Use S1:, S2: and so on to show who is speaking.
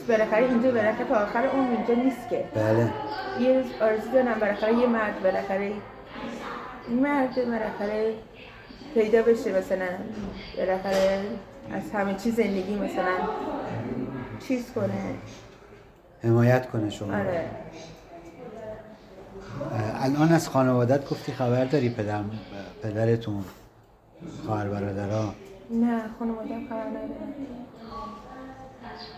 S1: بالاخره اینجا بالاخره تا آخر عمر اینجا نیست که.
S2: بله.
S1: یه روز آرزو دارم بالاخره یه مرد بالاخره پیدا بشه، مثلا بالاخره از همه چیز زندگی مثلا چیز کنه،
S2: حمایت کنه شما.
S1: آره.
S2: الان از خانوادت گفتی خبر داری؟ پدرتون، خواهر برادرها؟
S1: نه خانواده‌ام خبر ندارم.